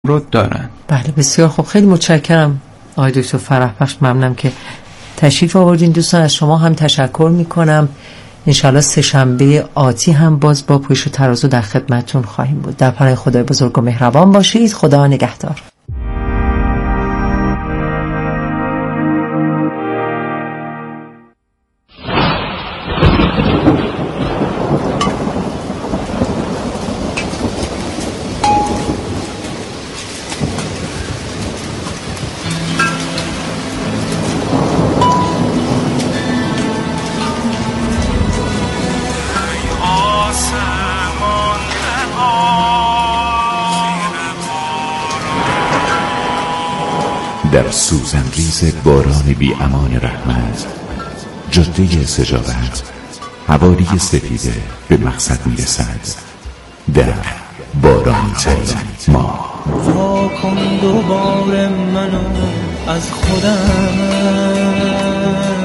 رو دارن. بله بسیار خوب، خیلی متشکرم آقای دکتر فرحبخش، ممنونم که تشریف آوردین. دوستان از شما هم تشکر میکنم. انشالله سه‌شنبه آتی هم باز با پوش و ترازو در خدمتتون خواهیم بود. در پناه خدای بزرگ و مهربان باشید. خدا نگهدار. در سوزنریز باران بی امان رحمت، جاده سجارت، حوالی سفیده به مقصد میرسد. در بارانی ترین ماه تا کن دوباره منو از خودم،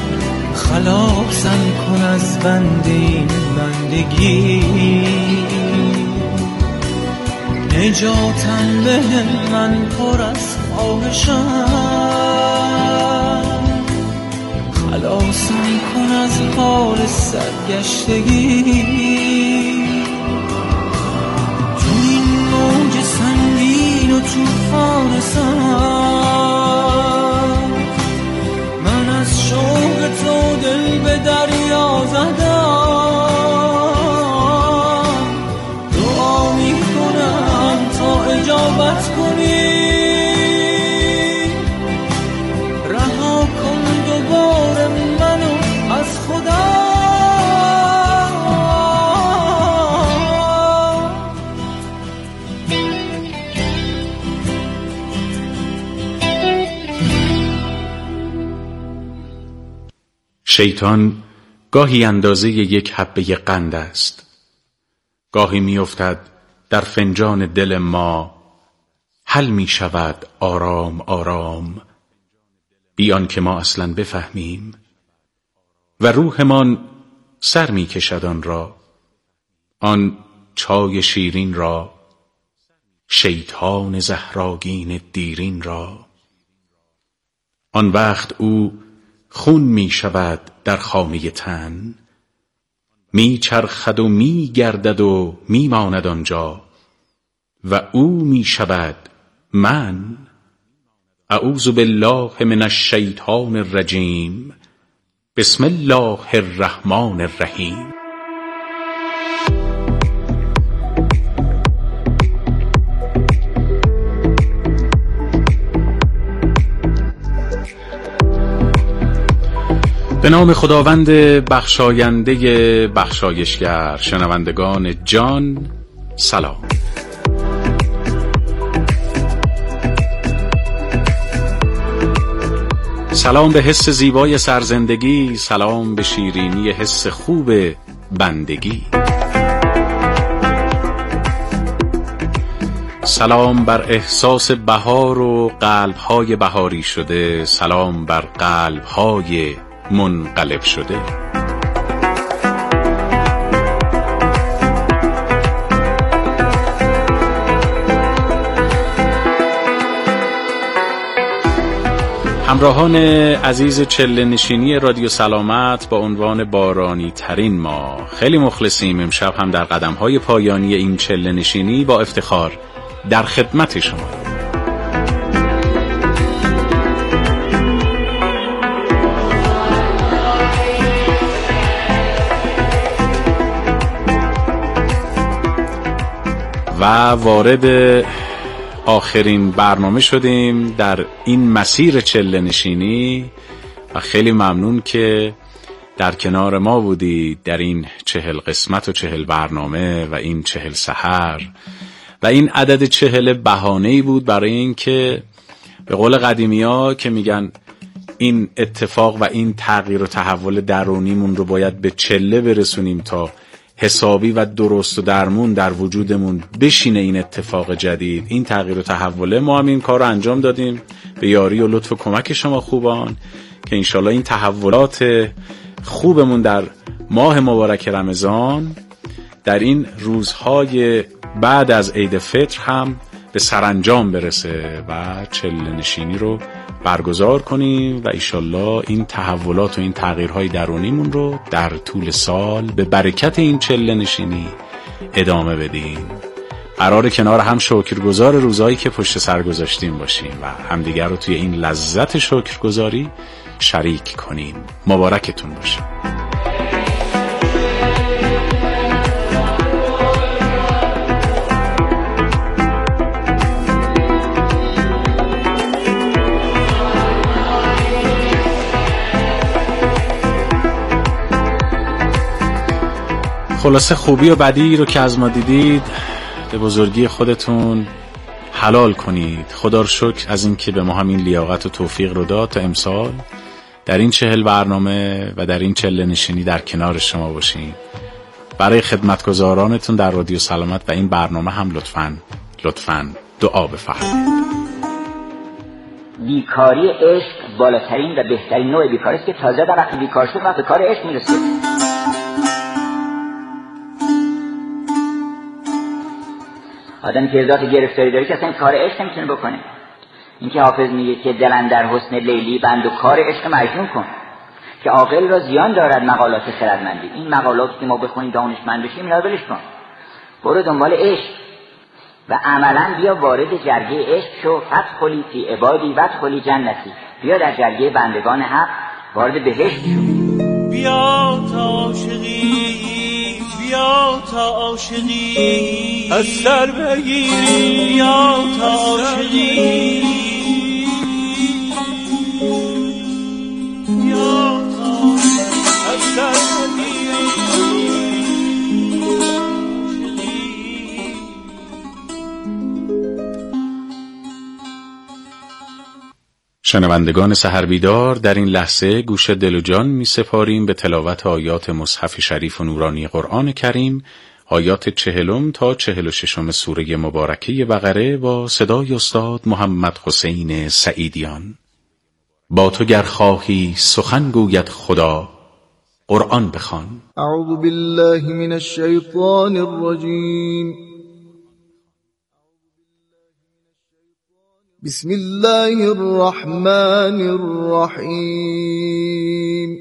خلاصم کن از بند این بندگی، نجاتم بهم من پر از خواهشم، خلاصم کن از حال سرگشتگی، تو این موج سنگین و توفان سر، من از شوق تو دل به دریا زدم، دعا میکنم تا اجابت کنی، رها کن دوباره منو از خودم. شیطان گاهی اندازه یک حبه قند است، گاهی میافتد در فنجان دل ما، حل می شود آرام آرام، بیان که ما اصلا بفهمیم، و روحمان سر می کشد آن را، آن چای شیرین را، شیطان زهراگین دیرین را. آن وقت او خون می شود در خانه تن، می چرخد و می گردد و می ماند آنجا، و او می شود من. اعوذ بالله من الشیطان الرجیم. بسم الله الرحمن الرحیم. به نام خداوند بخشاینده بخشایشگر. شنوندگان جان سلام. سلام به حس زیبای سرزندگی، سلام به شیرینی حس خوب بندگی، سلام بر احساس بهار و قلب‌های بهاری شده، سلام بر قلب‌های منقلب شده. همراهان عزیز چله نشینی رادیو سلامت با عنوان بارانی ترین ما، خیلی مخلصیم. امشب هم در قدم‌های پایانی این چله نشینی با افتخار در خدمت شما. و وارد آخرین برنامه شدیم در این مسیر چله نشینی و خیلی ممنون که در کنار ما بودید در این 40 قسمت و 40 برنامه و این 40 سحر و این عدد 40 بهانه‌ای بود برای این که به قول قدیمی‌ها که میگن این اتفاق و این تغییر و تحول درونیمون رو باید به چله برسونیم تا حسابی و درست و درمون در وجودمون بشینه این اتفاق جدید، این تغییر و تحوله. ما هم این کار رو انجام دادیم به یاری و لطف و کمک شما خوبان که انشالله این تحولات خوبمون در ماه مبارک رمضان در این روزهای بعد از عید فطر هم به سرانجام برسه و چله نشینی رو برگزار کنیم و ایشالله این تحولات و این تغییرهای درونیمون رو در طول سال به برکت این چله نشینی ادامه بدیم. قراره کنار هم شکرگزار روزایی که پشت سر گذاشتیم باشیم و همدیگر رو توی این لذت شکرگزاری شریک کنیم. مبارکتون باشه. خلاصه خوبی و بدی رو که از ما دیدید به بزرگی خودتون حلال کنید. خدا رو شکر از این که به ما همین لیاقت و توفیق رو داد تا امسال در این 40 برنامه و در این چله نشینی در کنار شما باشیم. برای خدمتگزارانتون در رادیو سلامت و این برنامه هم لطفاً دعا بفرمایید. بیکاری عشق بالاترین و بهترین نوع بیکاری است که تازه در وقت بیکار شد وقت کار عشق میرسه. آدمی که ذات گرفتاری داره که اصلا کار عشق نمیتونه بکنه. این که حافظ میگه که دلن در حسن لیلی بند و کار عشق مجنون کن که عاقل را زیان دارد مقالات خردمندی. این مقالاتی که ما بخونیم دانشمند بشیم اینا رو ولش کن، برو دنبال عشق و عملا بیا وارد جرگه عشق شو. فدخلی فی عبادی وادخلی جنتی، بیا در جرگه بندگان حق وارد بهشت شو. بیا تا عاشقی، بیا تا عاشقی از سر بگیری، بیا تا عاشقی، بیا تا از سر بگیری. شنوندگان سحر بیدار، در این لحظه گوش دل و جان می سپاریم به تلاوت آیات مصحف شریف و نورانی قرآن کریم، آیات 40 تا 46 سوره مبارکه بقره با صدای استاد محمد حسین سعیدیان. با تو گر خواهی سخن گوید خدا، قرآن بخوان. اعوذ بالله من الشیطان الرجیم. بسم الله الرحمن الرحیم.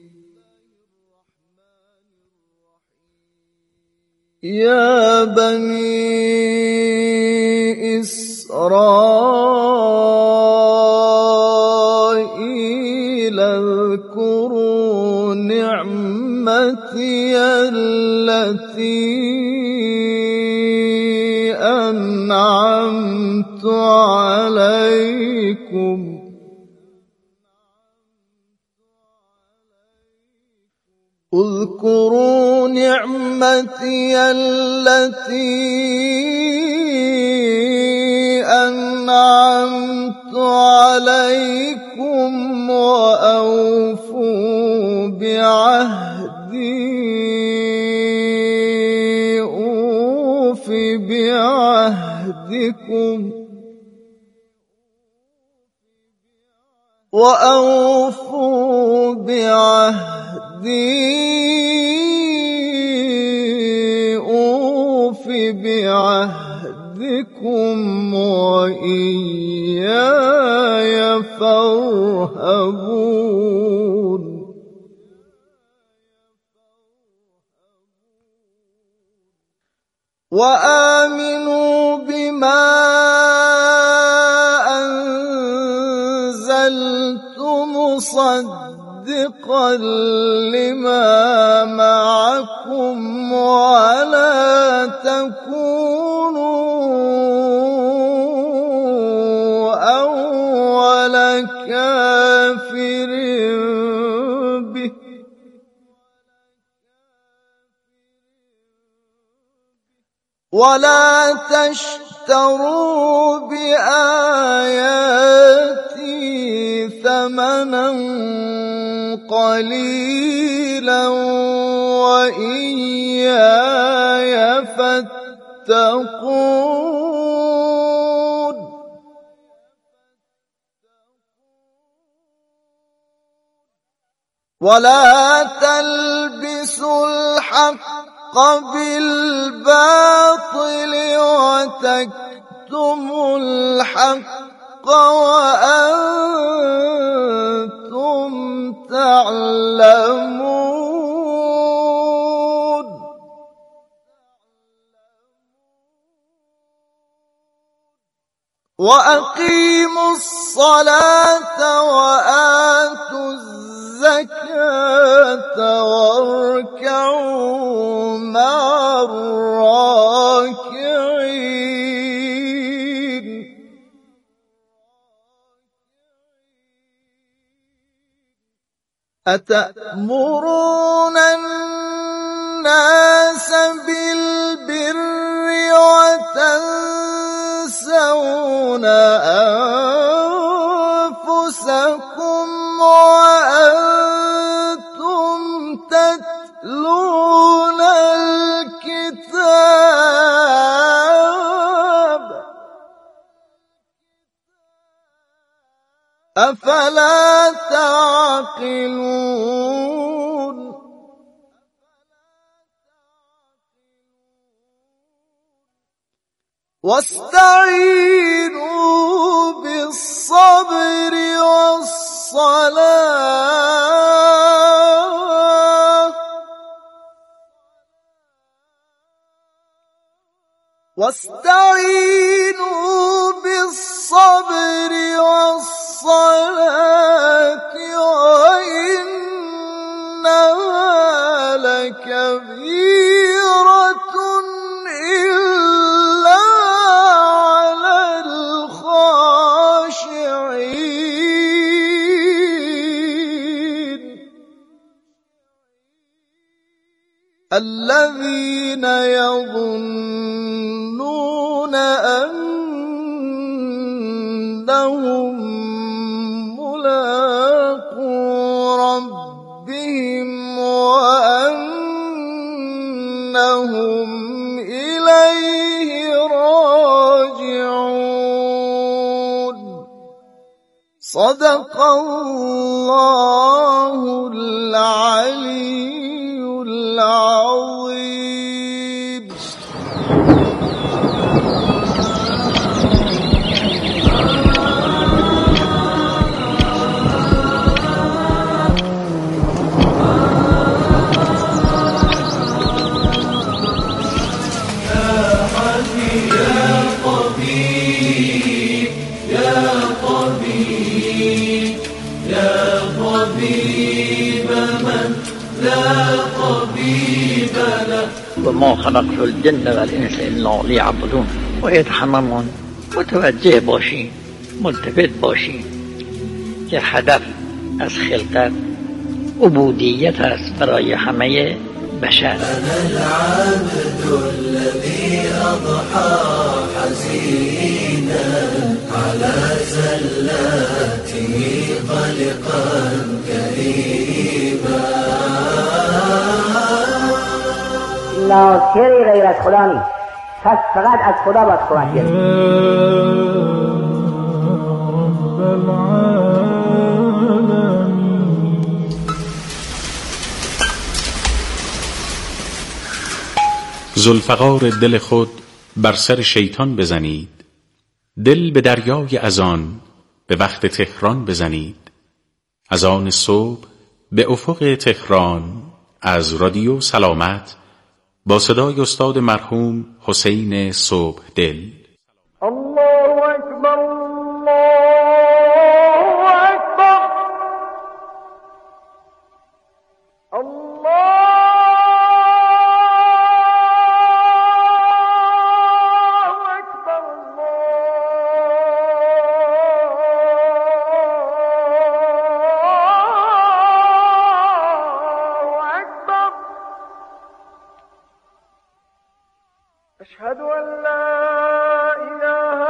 یا بنی اسرائیل اذکروا نعمتی التي أنعمت عليكم اذكروا نعمتي التي أنعمت عليكم وأوفوا بعهدي أوف بعهدكم وأوفوا بعهدي أوف بعهدكم وإياي فارهبون. وآمنوا بما أنزلت مصدقا لما معكم ولا تكونوا أول كافر به ولا تشتروا بآياتي ثمنا قليلا وإياي فاتقون. ولا تلبسوا الحق بالباطل الحق وأنتم تعلمون وأقيموا الصلاة وآتوا الزكاة واركعوا مع الراكعين أتأمرون الناس بالبر وتنسون أنفسكم وأنتم تتلون الكتاب أفلا تعقلون واستعينوا بالصبر والصلاة واستعينوا بالصبر والصلاة وإنها لكبيرة إلا على الخاشعين الذين يظنون أنهم ملاقو ربهم وأنهم إليه راجعون صدق الله العلي العظيم. وما خلقت الجن والانس الا ليعبدون. باید هممون متوجه باشیم، ملتفت باشیم که هدف از خلقت عبودیت است برای همه بشر. أنا العبد الذي أضحى حزينا على زلاته قلقا كريما. ناصری غیر از خدا نیست، پس فقط از خدا باید کمک گرفت. ذوالفقار دل خود بر سر شیطان بزنید، دل به دریای اذان به وقت تهران بزنید. اذان صبح به افق تهران از رادیو سلامت با صدای استاد مرحوم حسین صبح دل. الله اکبر الله اکبر الله اکبر الله اکبر. أشهد أن لا إله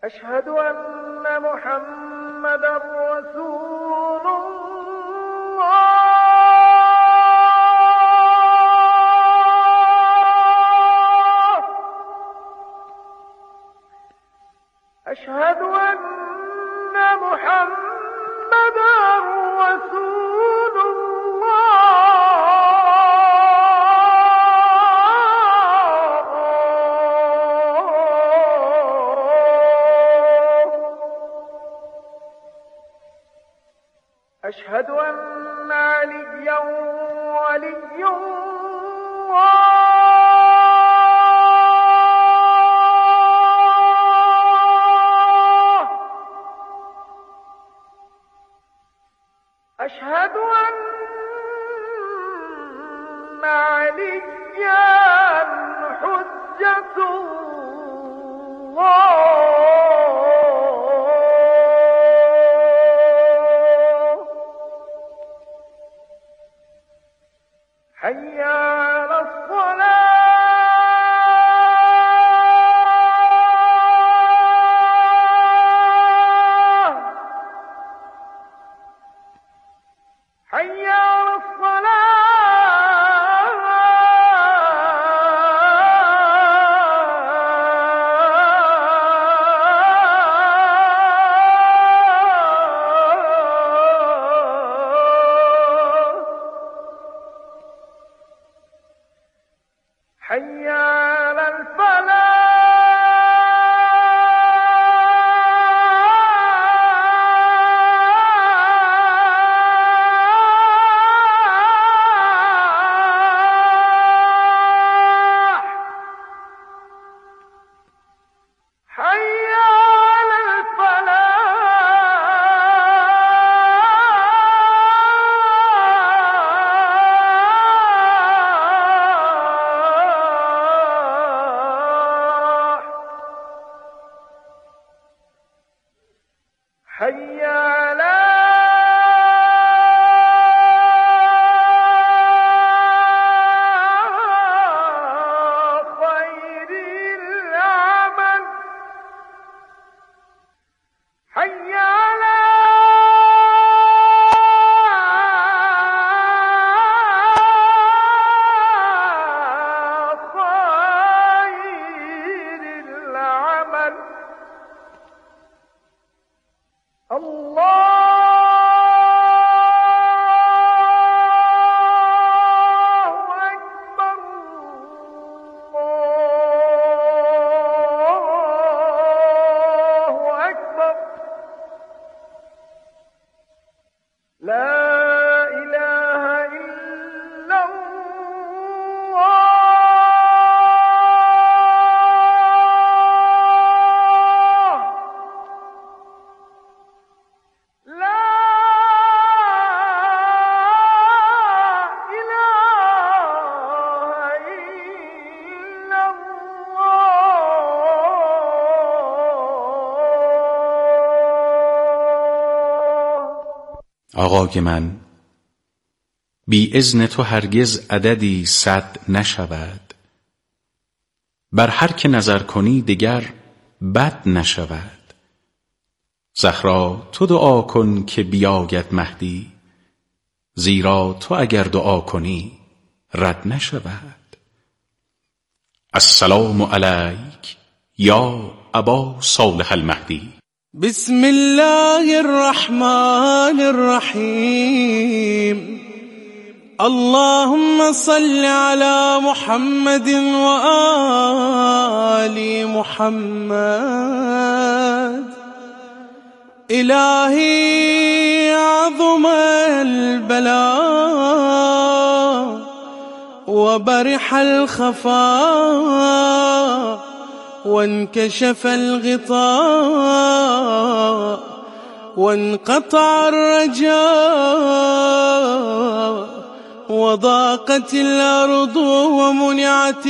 أشهد أن محمدا رسول الله. أشهد أن محمدا رسول الله. أشهد أن عليا ولي الله. أشهد أن عليا حجة الله. حي على الصلاة. حي على الصلاة. حي على الفلاح. حي على الفلاح. حي على خير العمل. حي على خير العمل. الله أكبر. الله أكبر. لا إله إلا الله. لا إله إلا الله. آقای من، بی اذن تو هرگز عددی 100 نشود. بر هر که نظر کنی دگر بد نشود. زهرا تو دعا کن که بیاید مهدی، زیرا تو اگر دعا کنی رد نشود. السلام علیک یا ابا صالح المهدی. بسم الله الرحمن الرحيم. اللهم صل على محمد وآل محمد. إلهي عظم البلاء وبرح الخفاء وانكشف الغطاء وانقطع الرجاء وضاقت الأرض ومنعت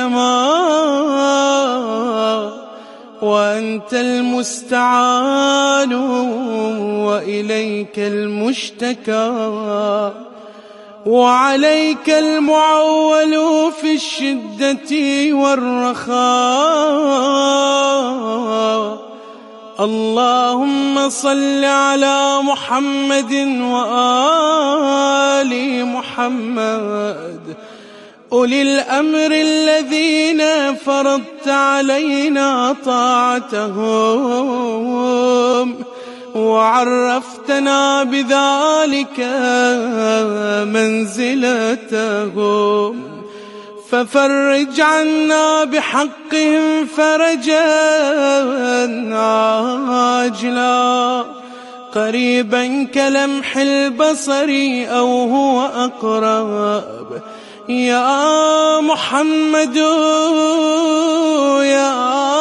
السماء وأنت المستعان وإليك المشتكى وعليك المعول في الشدة والرخاء اللهم صل على محمد وآل محمد أولي الأمر الذين فرضت علينا طاعتهم وعرفتنا بذلك منزلتهم، ففرج عنا بحقهم فرجا عاجلا قريبا كلمح البصر أو هو أقرب، يا محمد يا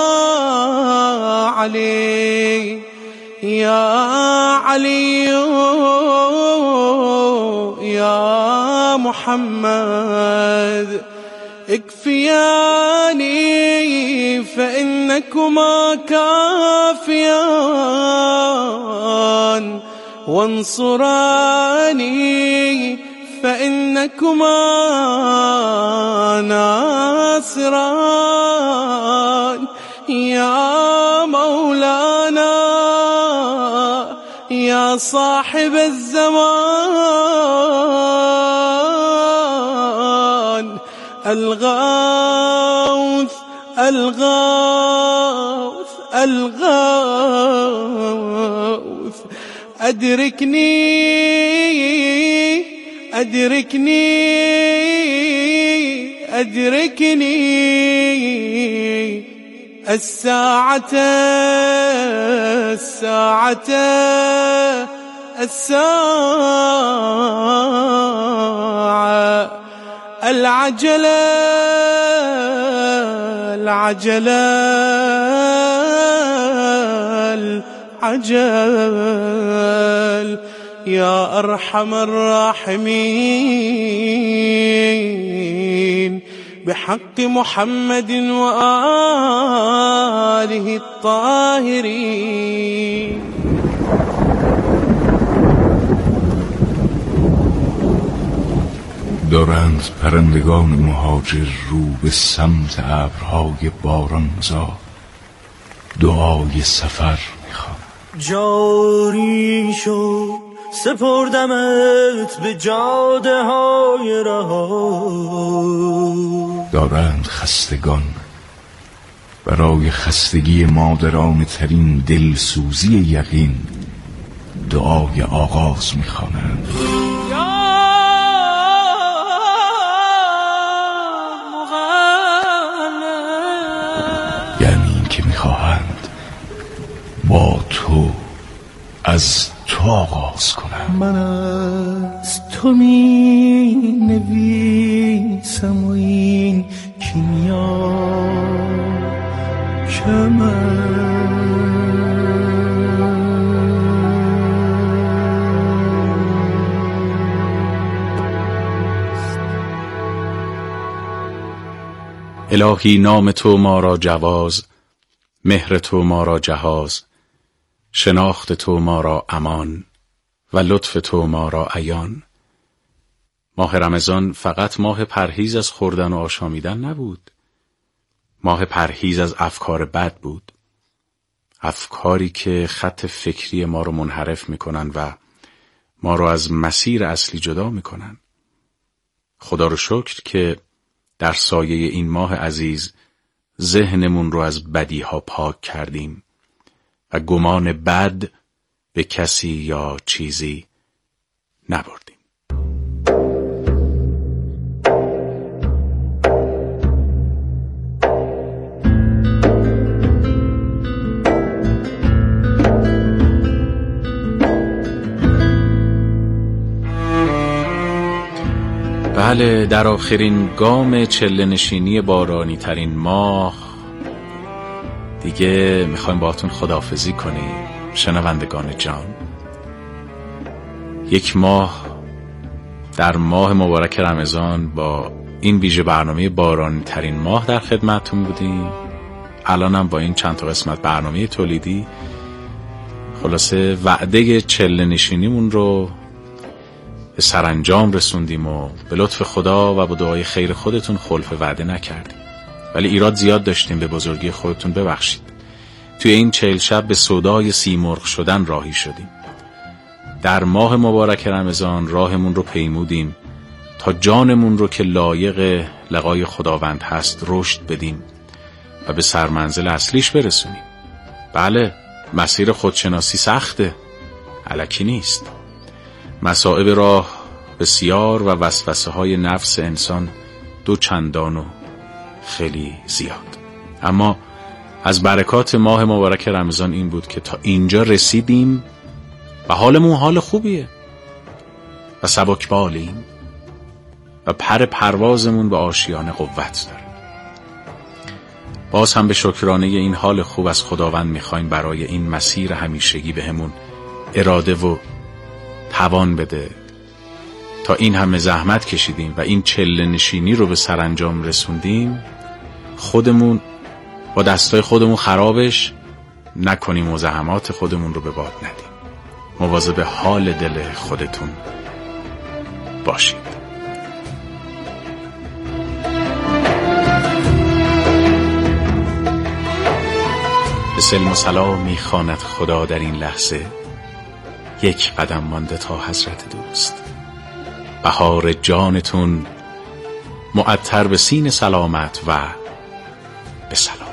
علي يا علي يا محمد اكفياني فإنكما كافيان، وانصراني فإنكما ناصران، يا مولانا يا صاحب الزمان، الغوث الغوث الغوث، أدركني أدركني أدركني الساعة الساعة الساعة، العجلة العجلة العجل، يا أرحم الراحمين بحق محمد وآله الطاهرين. دارند پرندگان مهاجر رو به سمت ابرهای بارانزا، دعای سفر میخوان. جاری شد سپردمت به جاده های رها، دارند خستگان برای خستگی مادران ترین دلسوزی یقین دعای آغاز میخوانند. یعنی این که میخواهند با تو از تو آغاز کنم. من از تو می نویسم و این کیمیا که الهی نام تو ما را جواز، مهر تو ما را جهاز، شناخت تو ما را امان و لطف تو ما را عیان. ماه رمضان فقط ماه پرهیز از خوردن و آشامیدن نبود، ماه پرهیز از افکار بد بود، افکاری که خط فکری ما رو منحرف میکنن و ما رو از مسیر اصلی جدا میکنن. خدا رو شکر که در سایه این ماه عزیز ذهنمون رو از بدیها پاک کردیم و گمان بد به کسی یا چیزی نبردیم. بله، در آخرین گام چله نشینی بارانی ترین ماه دیگه میخوایم باهاتون خداحافظی کنیم. شنوندگان جان، یک ماه در ماه مبارک رمضان با این ویژه برنامه بارانی ترین ماه در خدمتتون بودیم. الانم با این چند تا قسمت برنامه تولیدی خلاصه وعده چله نشینیمون رو به سرانجام رسوندیم و به لطف خدا و با دعای خیر خودتون خلف وعده نکردیم، ولی ایراد زیاد داشتیم، به بزرگی خودتون ببخشید. توی این 40 شب به سودای سیمرغ شدن راهی شدیم. در ماه مبارک رمضان راهمون رو پیمودیم تا جانمون رو که لایق لقای خداوند هست رشد بدیم و به سرمنزل اصلیش برسونیم. بله، مسیر خودشناسی سخته، الکی نیست. مصائب راه بسیار و وسوسه های نفس انسان دو چندان و خیلی زیاد. اما از برکات ماه مبارک رمضان این بود که تا اینجا رسیدیم و حالمون حال خوبیه و سبکبالیم و پروازمون به آشیانه قوت داره. باز هم به شکرانه این حال خوب از خداوند میخوایم برای این مسیر همیشگی بهمون اراده و توان بده تا این همه زحمت کشیدیم و این چله نشینی رو به سرانجام رسوندیم. خودمون با دستای خودمون خرابش نکنیم، مزاحمات خودمون رو به باد ندیم. مواظب حال دل خودتون باشید. به سلم و سلام میخواند خدا در این لحظه، یک قدم مانده تا حضرت دوست. بهار جانتون معطر به سین سلامت و به سلام.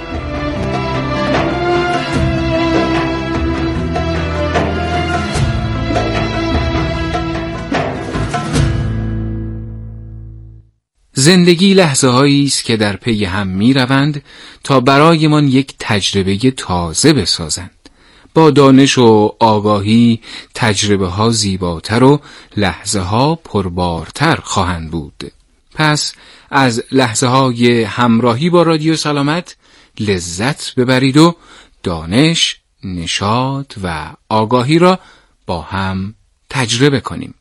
زندگی لحظه هایی است که در پی هم می روند تا برایمان یک تجربه تازه بسازند. با دانش و آگاهی تجربه ها زیباتر و لحظه ها پربارتر خواهند بود. پس از لحظه های همراهی با رادیو سلامت لذت ببرید و دانش، نشاط و آگاهی را با هم تجربه کنیم.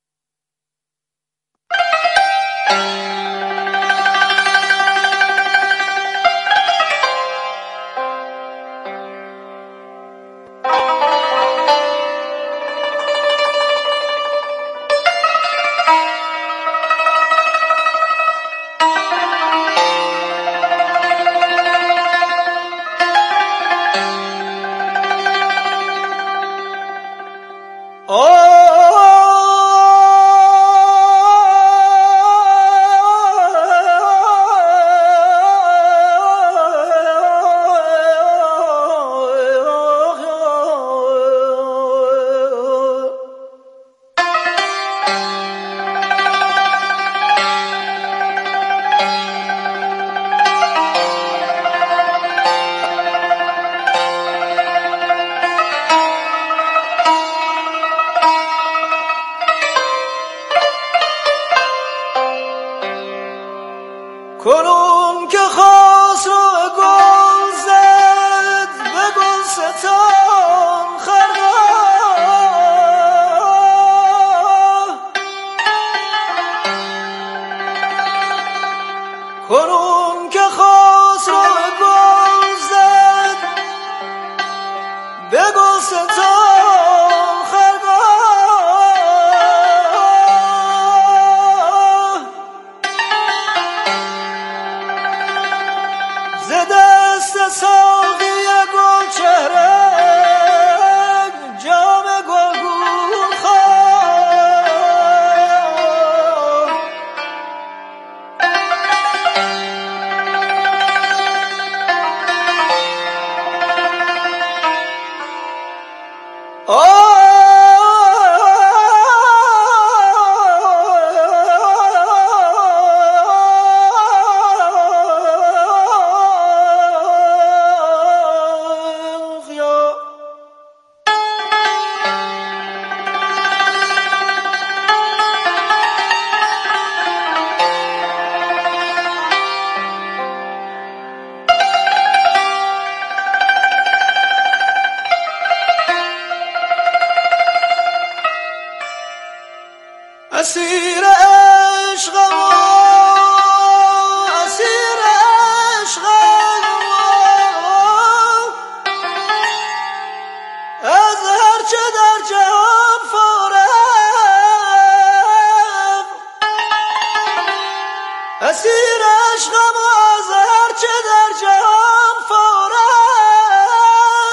کنون که خواست رو گل زد به گل ستان خرگاه، کنون که خواست رو گل زد به گل ستان خرگاه، ز دست ساقی گل چهره جام گلگون خواه، اسیر عشقم